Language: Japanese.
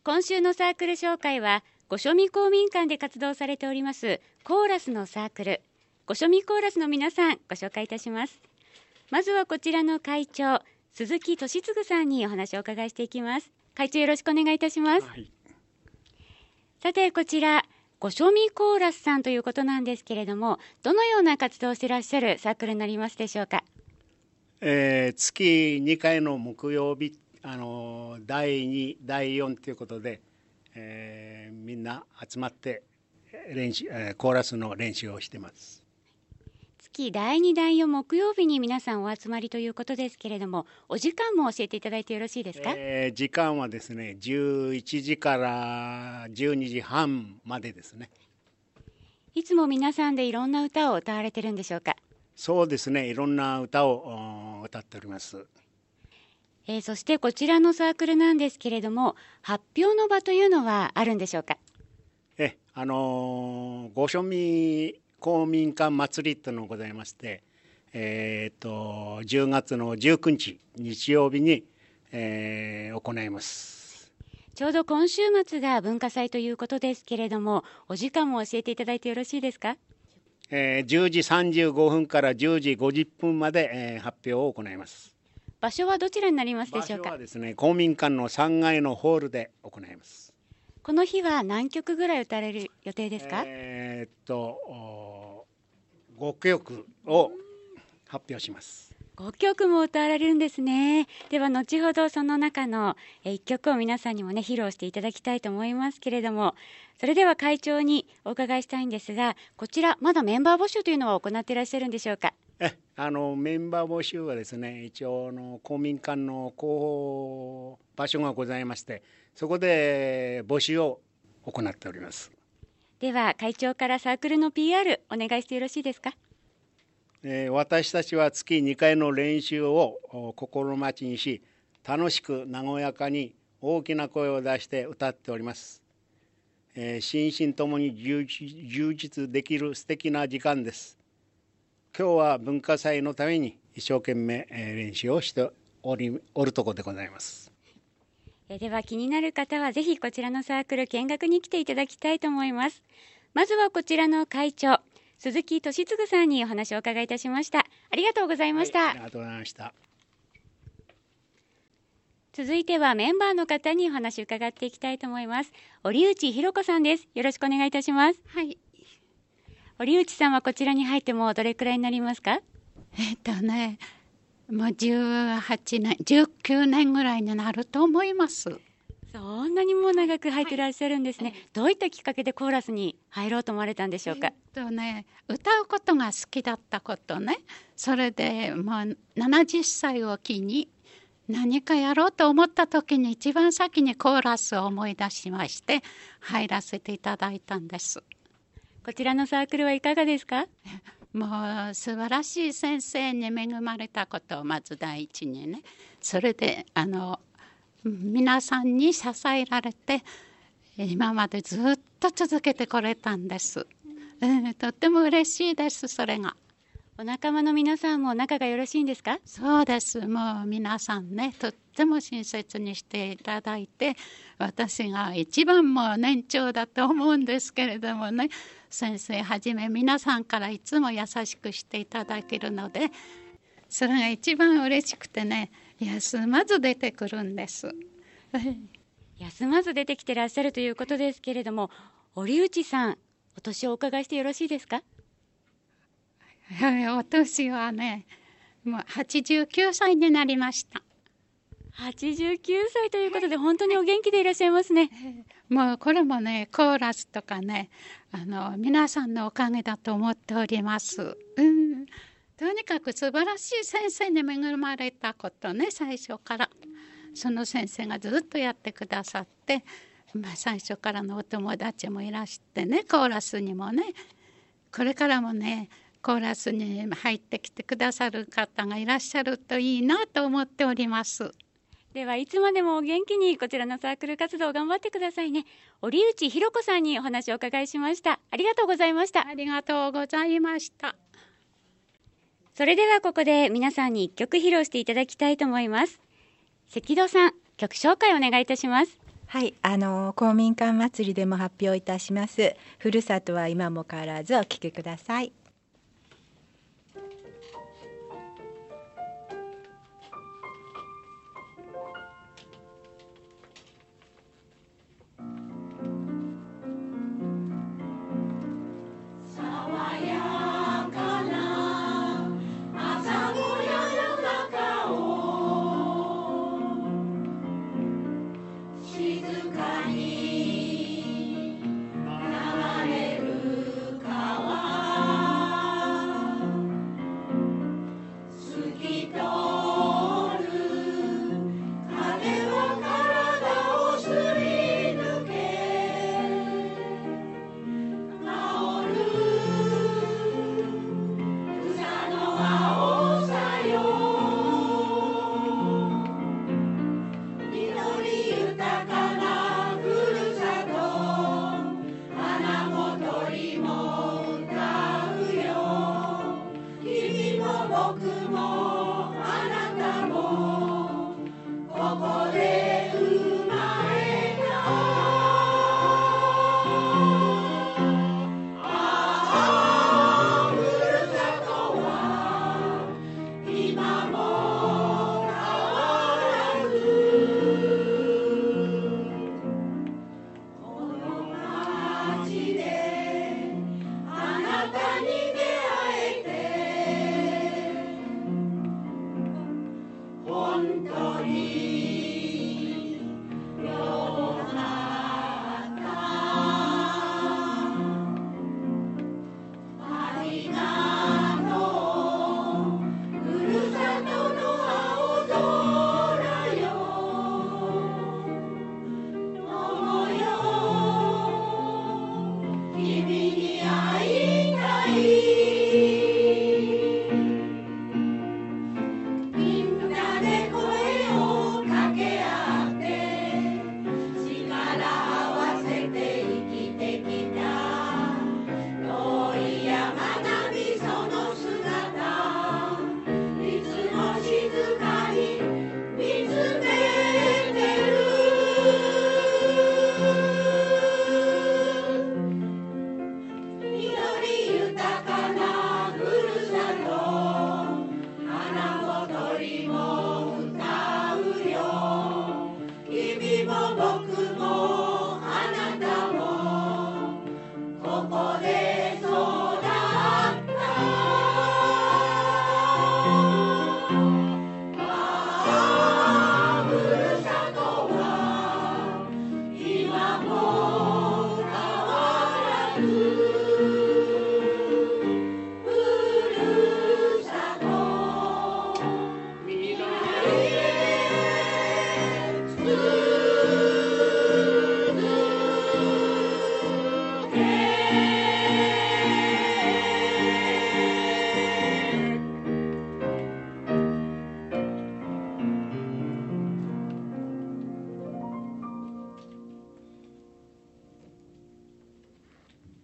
今週のサークル紹介は御所見公民館で活動されておりますコーラスのサークル、御所見コーラスの皆さんご紹介いたします。まずはこちらの会長、鈴木俊嗣さんにお話をお伺いしていきます。会長、よろしくお願いいたします。さて、こちら御所見コーラスさんということなんですけれども、どのような活動をしていらっしゃるサークルになりますでしょうか。 月2回の木曜日、第2、第4ということで、みんな集まってコーラスの練習をしています。 月第2、第4木曜日に皆さんお集まりということですけれども、お時間も教えていただいてよろしいですか。 時間はですね、11時から12時半までですね。 いつも皆さんでいろんな歌を歌われてるんでしょうか。 そうですね、いろんな歌を歌っております。 そしてこちらのサークルなんですけれども、発表の場というのはあるんでしょうか。 御所見公民館祭りというのがございまして、10月の19日日曜日に、行います。 ちょうど今週末が文化祭ということですけれども、お時間も教えていただいてよろしいですか。 10時35分から10時50分まで、発表を行います。 場所はどちらになりますでしょうか。 場所はですね、公民館の3階のホールで行います。 この日は何曲ぐらい歌われる予定ですか。 5曲を発表します。 5曲も歌われるんですね。では後ほどその中の1曲を皆さんにもね披露していただきたいと思いますけれども、それでは会長にお伺いしたいんですが、こちらまだメンバー募集というのは行っていらっしゃるんでしょうか。 メンバー募集はですね、一応公民館の広報場所がございまして、そこで募集を行っております。 では会長からサークルの PR お願いしてよろしいですか。 私たちは月2回の練習を心待ちにし、楽しく和やかに大きな声を出して歌っております。心身ともに充実できる素敵な時間です。今日は文化祭のために一生懸命練習をしておるところでございます。 では気になる方はぜひこちらのサークル見学に来ていただきたいと思います。まずはこちらの会長、鈴木俊嗣さんにお話をお伺いいたしました。ありがとうございました。 ありがとうございました。 続いてはメンバーの方にお話を伺っていきたいと思います。折内弘子さんです。よろしくお願いいたします。 はい。 折内さんはこちらに入ってもうどれくらいになりますか。 もう18年、19年ぐらいになると思います。 そんなにもう長く入ってらっしゃるんですね。どういったきっかけでコーラスに入ろうと思われたんでしょうか。 歌うことが好きだったことね。それでもう70歳を機に何かやろうと思った時に一番先にコーラスを思い出しまして入らせていただいたんです。 こちらのサークルはいかがですか。 もう素晴らしい先生に恵まれたことをまず第一にね、それで皆さんに支えられて今までずっと続けてこれたんです。とっても嬉しいです。それがお仲間の皆さんも仲がよろしいんですか。 そうです。もう皆さんね、とっても親切にしていただいて、私が一番もう年長だと思うんですけれどもね、先生はじめ皆さんからいつも優しくしていただけるので、それが一番嬉しくてね、休まず出てくるんです休まず出てきてらっしゃるということですけれども、折内さん、お年をお伺いしてよろしいですか。 お年はね、もう89歳になりました。 89歳ということで、本当にお元気でいらっしゃいますね。 もうこれもね、コーラスとかね、皆さんのおかげだと思っております。とにかく素晴らしい先生に恵まれたことね、最初からその先生がずっとやってくださって、最初からのお友達もいらしてね、コーラスにもね、これからもねコーラスに入ってきてくださる方がいらっしゃるといいなと思っております。 ではいつまでもお元気にこちらのサークル活動を頑張ってくださいね。折内弘子さんにお話をお伺いしました。ありがとうございました。 ありがとうございました。 それではここで皆さんに1曲披露していただきたいと思います。関戸さん、曲紹介お願いいたします。 はい、公民館祭りでも発表いたします。ふるさとは今も変わらずお聞きください。